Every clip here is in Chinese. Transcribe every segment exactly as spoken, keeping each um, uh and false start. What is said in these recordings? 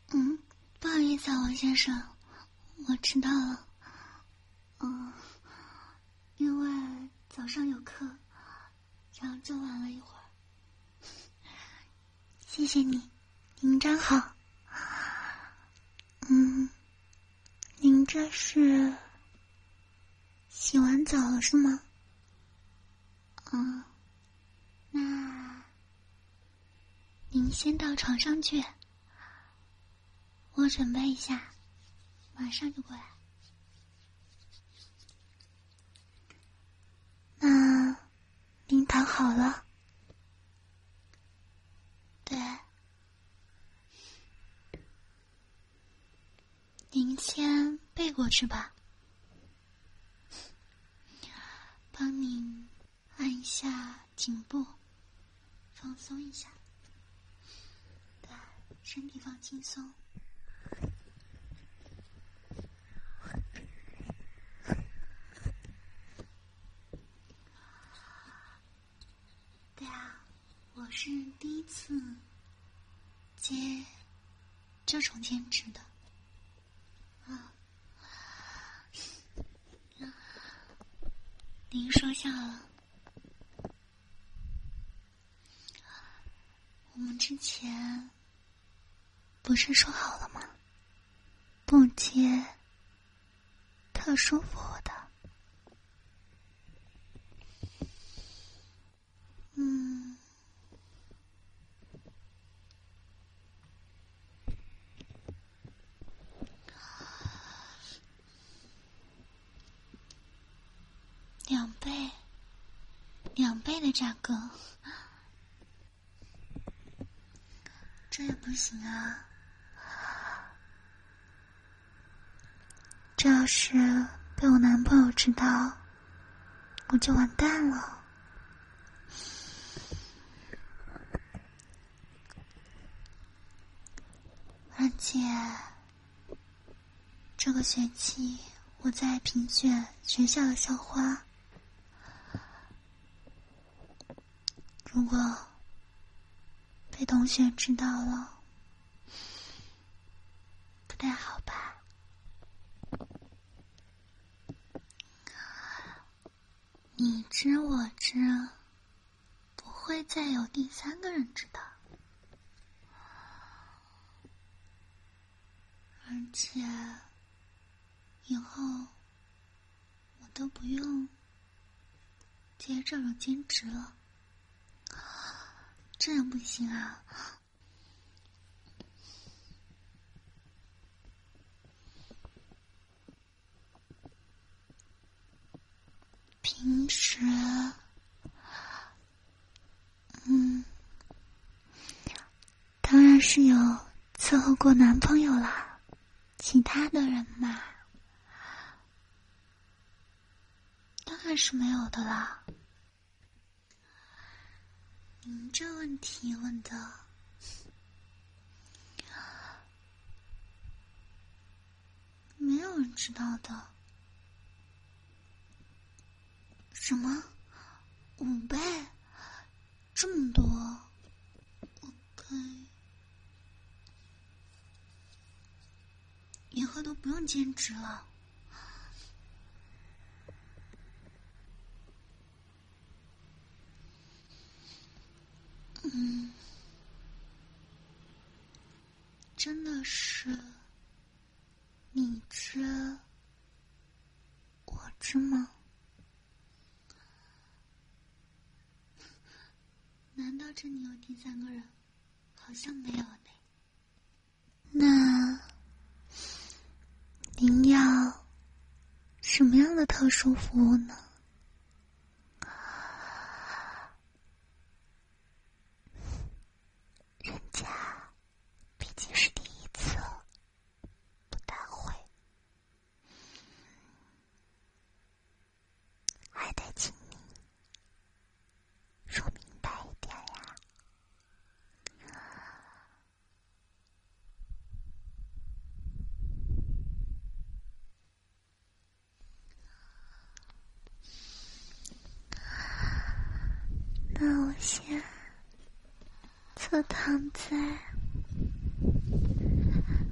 嗯，不好意思啊，王先生，我迟到了。嗯，因为早上有课，然后就晚了一会儿。谢谢你，您真好。嗯，您这是洗完澡了是吗？嗯，那您先到床上去，我准备一下，马上就过来。那您躺好了？对。您先背过去吧，帮您按一下颈部，放松一下。对，身体放轻松。对啊，我是第一次接这种兼职的。啊，您说下了，我们之前不是说好了吗？不接特殊服务的。嗯，两倍，两倍的价格，这也不行啊！这要是被我男朋友知道，我就完蛋了。而且这个学期我在评选学校的校花，如果被同学知道了，不太好吧？你知我知，不会再有第三个人知道。而且以后我都不用接这种兼职了，这样不行啊！平时，嗯，当然是有伺候过男朋友啦，其他的人嘛，当然是没有的啦。您这问题问的，没有人知道的。什么？五倍？这么多 ？OK， 以后都不用兼职了。嗯，真的是你知我知吗？难道这里有第三个人？好像没有呢。那您要什么样的特殊服务呢？人家毕竟是第一次，不大会，还得请你说明白一点呀。那我先侧躺在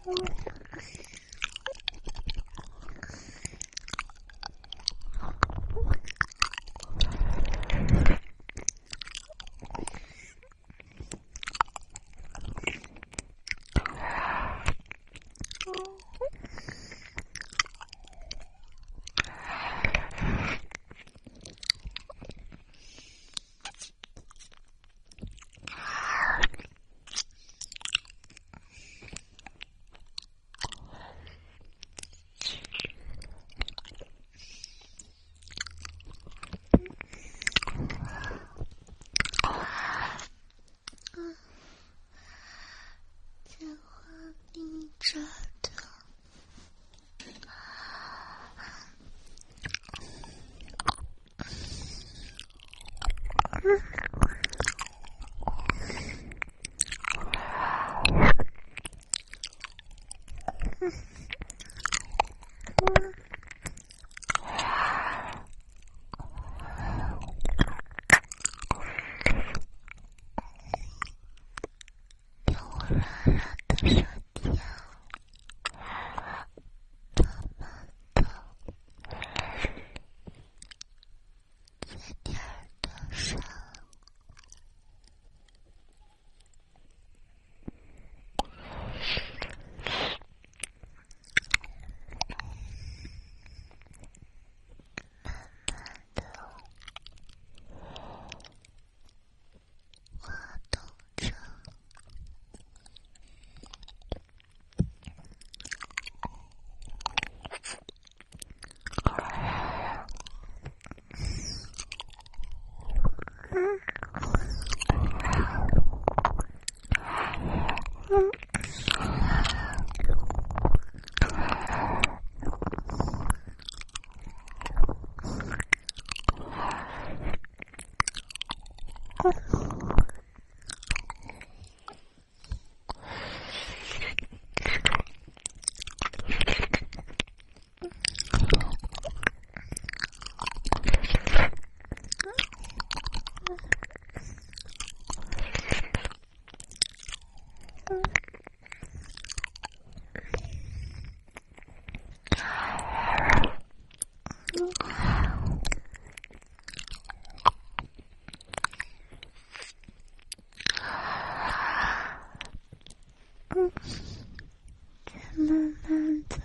慢慢的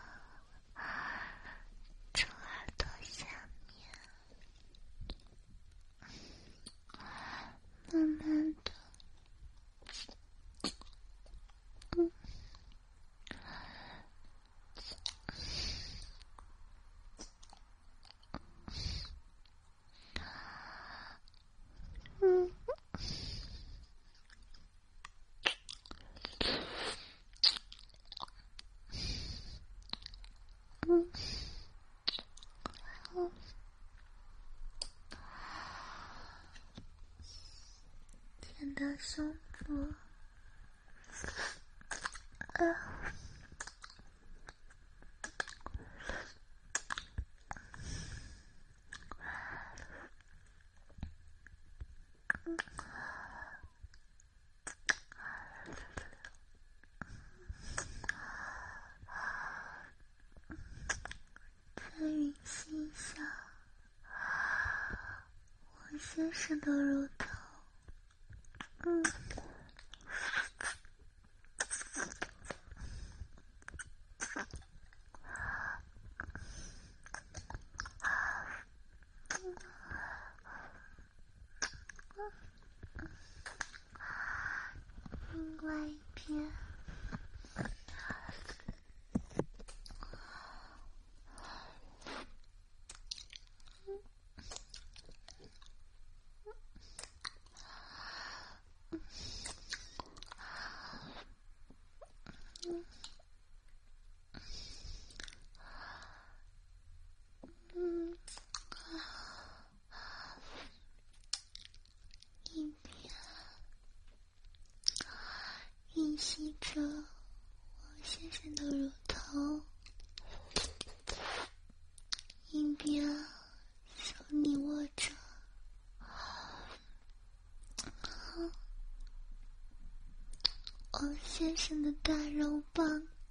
从耳朵下面，慢慢的，嗯，嗯。嗯，嗯，舔到胸部，啊，嗯，在语气下，我先生的乳头，嗯。另外一边，嗯，一边吮吸着我先生的乳头，一边手你握着我先生的大肉棒。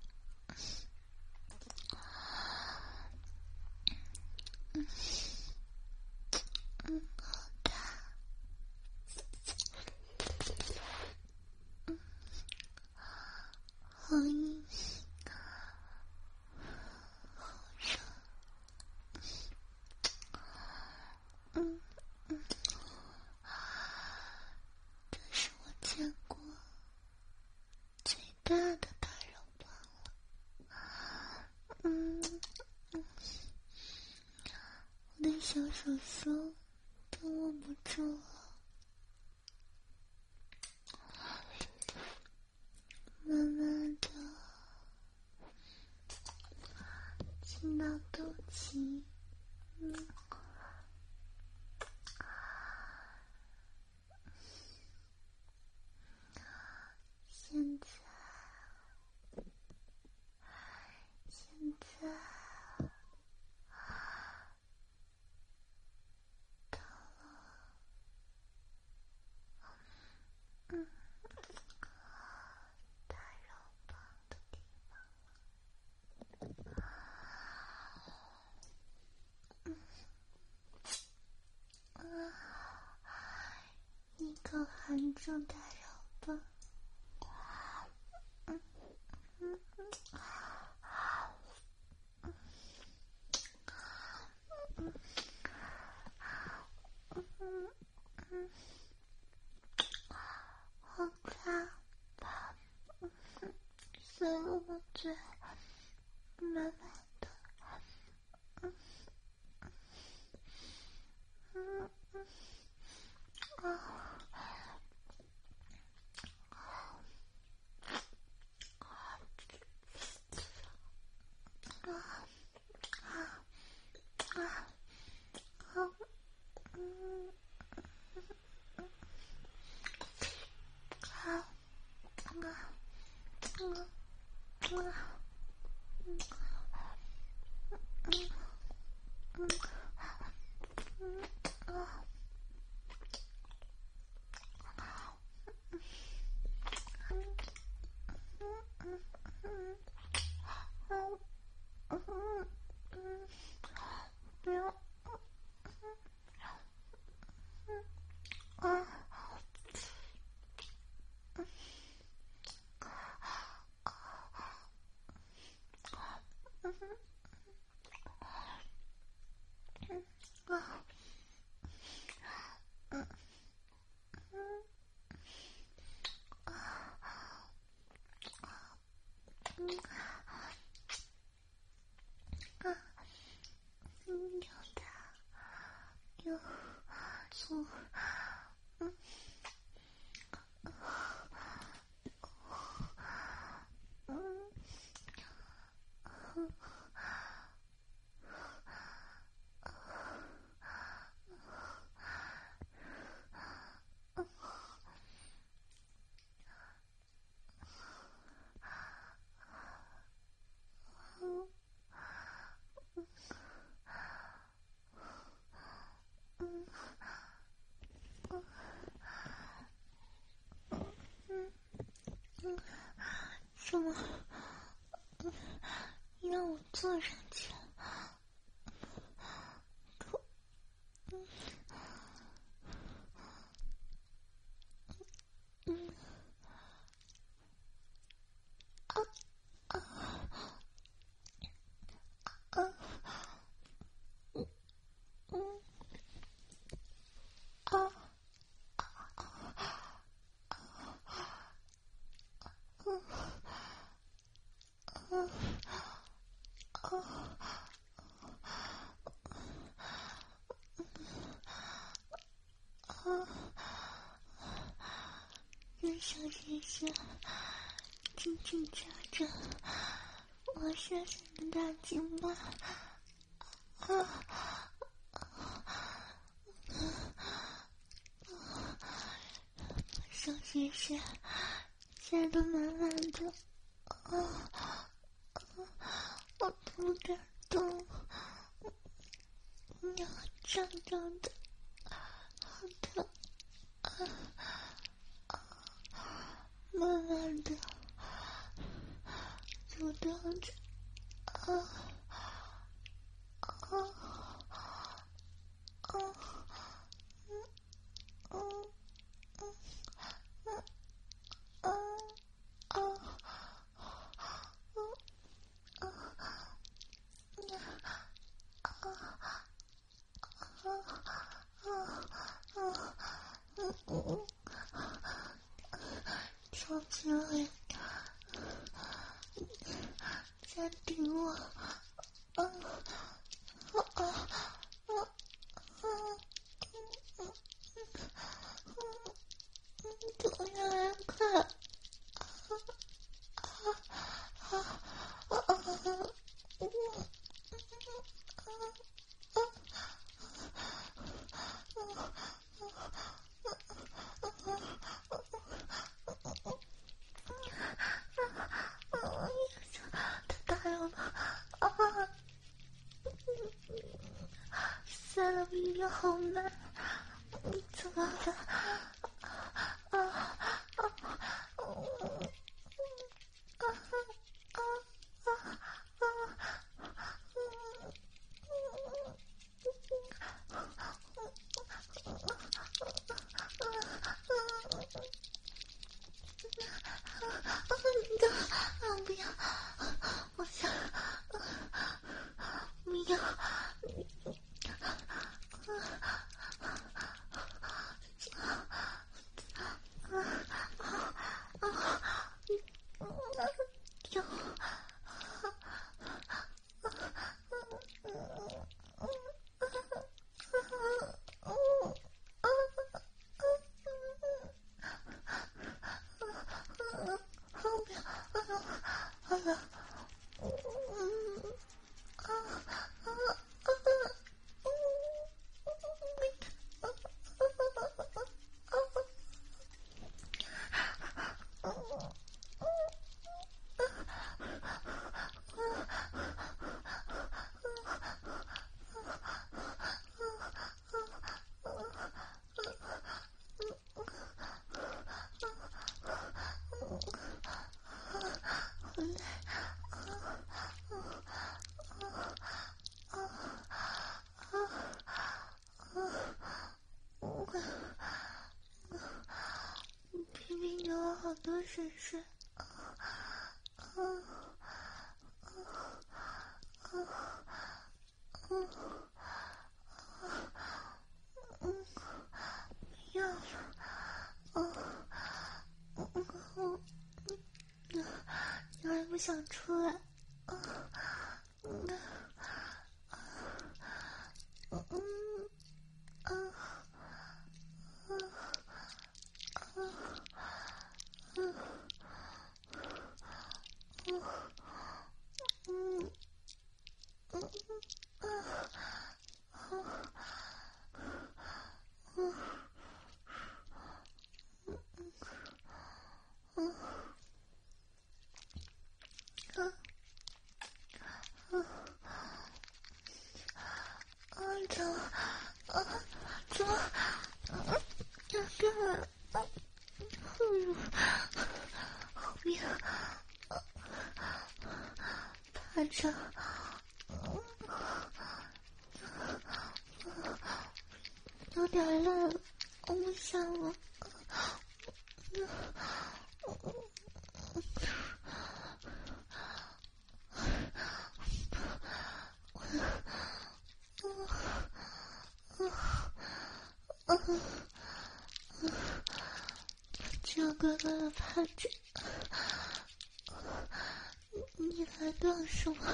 嗯嗯，好大。嗯，好硬，好热。嗯嗯，这是我见过最大的大肉棒了。嗯嗯，我的小手手都握不住了。慢慢的进到肚脐，嗯，现在，现在到了，嗯，大肉棒的地方了。嗯，啊，一口含住大肉棒。嗯嗯嗯，嗯嗯嗯嗯，好大，嗯，所以我嘴慢慢的，嗯嗯嗯啊。不要，啊！又大又粗，嗯。什么？你让我坐上去？可，嗯嗯啊啊啊嗯嗯啊嗯嗯啊。啊！让小先生紧紧抓着我小小的大鸡巴，啊！小先生吓得满满的，啊啊！我不敢动，要胀胀的，好疼！啊啊！慢慢的， 就这样子，啊啊啊，嗯嗯嗯嗯啊啊嗯啊嗯嗯，超级累，再顶我，啊啊啊啊啊！嗯嗯嗯，怎么越来越快？啊啊啊啊啊！嗯太大了吧！啊，塞了鼻涕好难，怎么办？啊啊啊！嗯啊啊啊啊！啊！不要！我想，不要！要！皮皮流了好多水水，啊啊啊啊啊！嗯，不要了，啊嗯嗯嗯，你还不想出来？啊嗯啊嗯啊啊啊！嗯嗯嗯嗯啊啊嗯嗯啊啊啊！怎么啊？怎么啊？要干嘛？啊！嗯，后面趴着，嗯，有点累了，我不想了。嗯嗯嗯嗯，只有乖乖的趴着。你来干什么？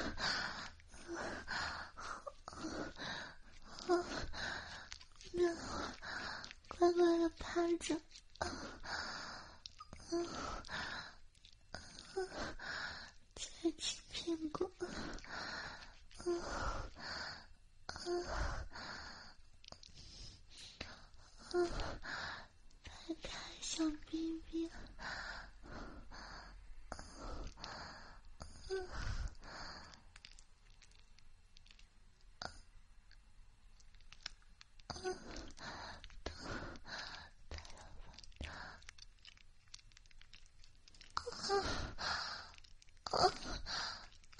啊，那乖乖的趴着。啊啊啊！再亲屁股。啊啊啊！拍开小逼逼。啊啊！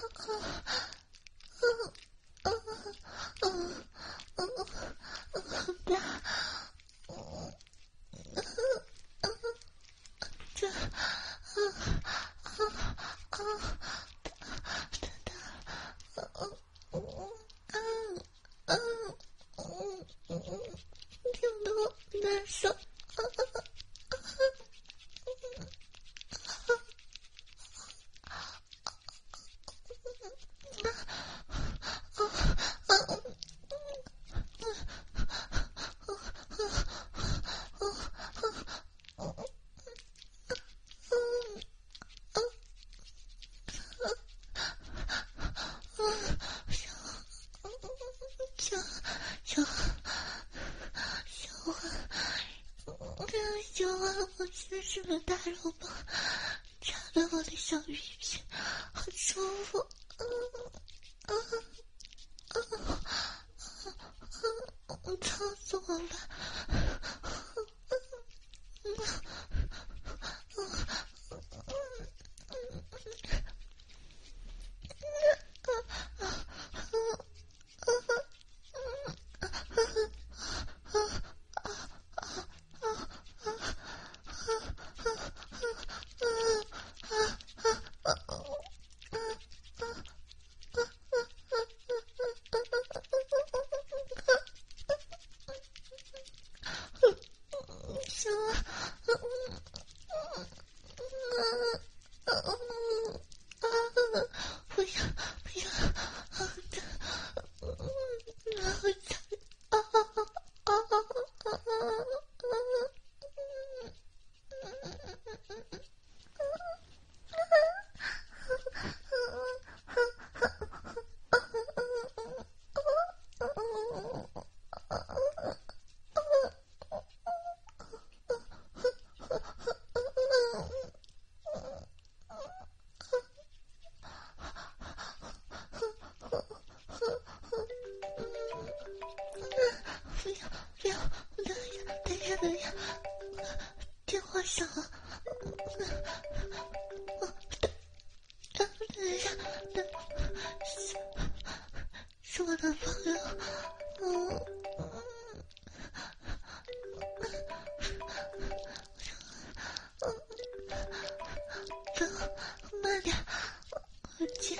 结实的大肉棒插到我的小玉皮，好舒服。嗯嗯嗯嗯，操死我吧！是我的朋友，嗯嗯，慢点，我接，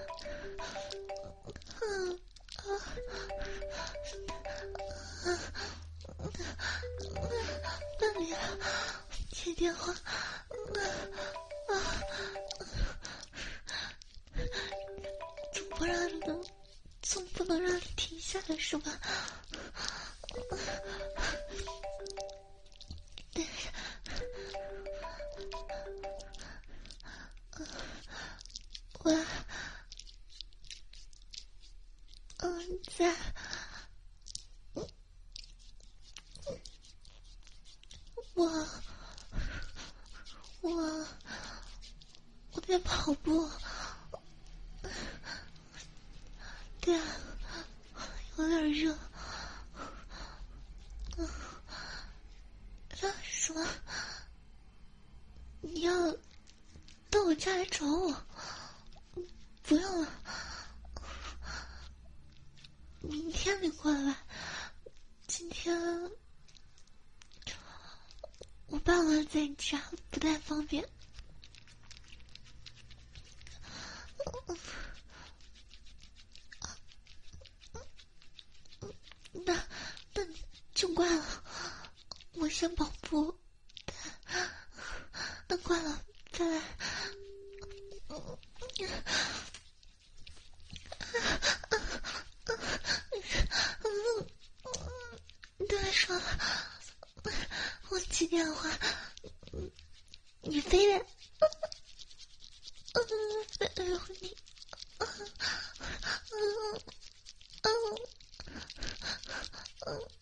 嗯啊啊，慢点，接电话，啊啊，总不让你能，总不能让你停下来是吧？但是，我，嗯，在，我，我，我在跑步。对啊，有点热。嗯，那什么？你要到我家来找我？不用了，明天你过来。今天我爸妈在家，不太方便。那那你就挂了，我先跑步。那挂了再来。对，说了，我接电话，你非得，嗯，非得有你，嗯嗯嗯嗯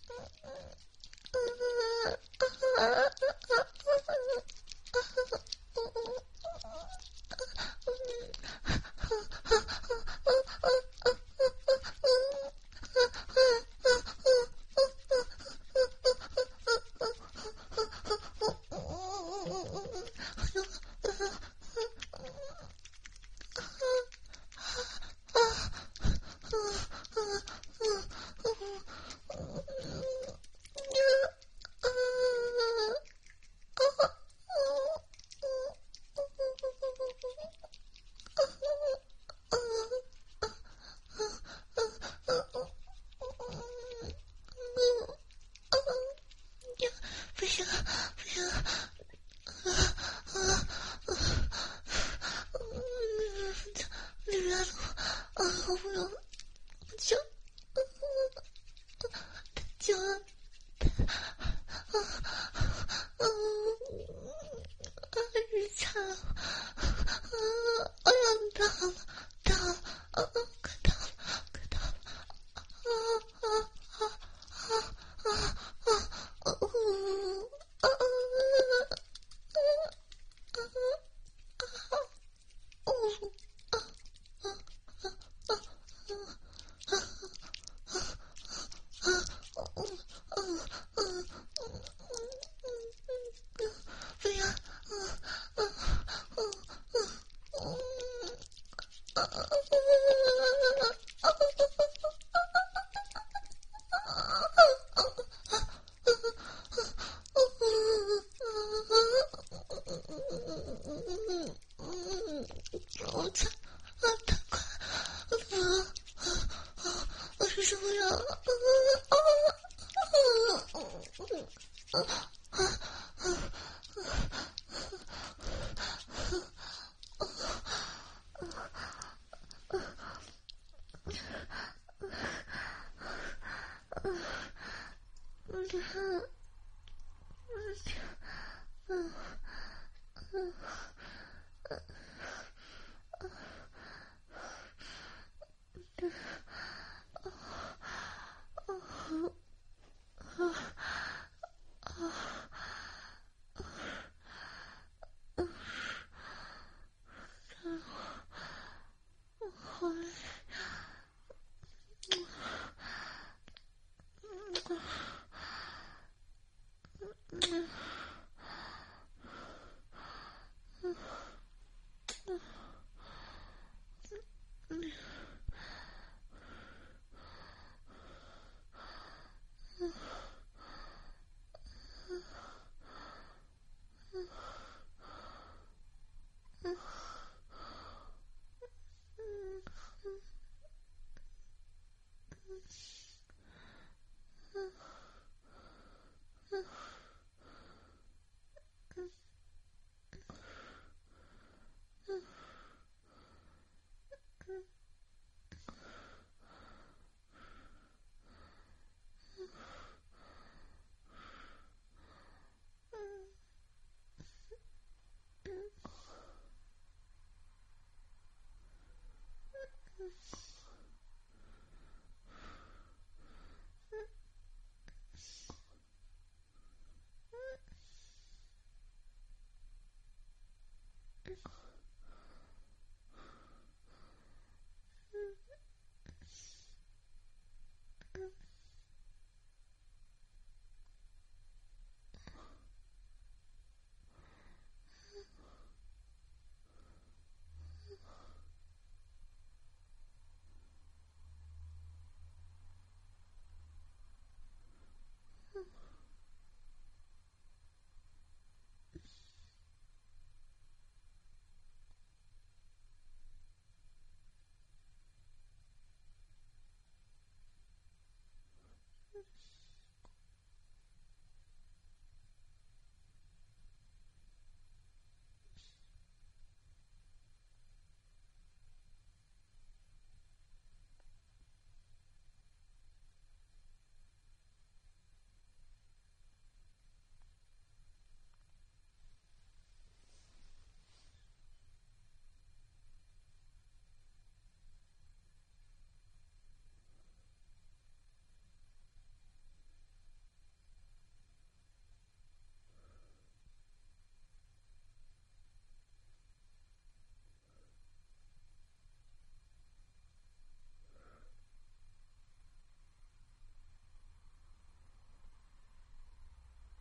我操！太快了！我受不了了！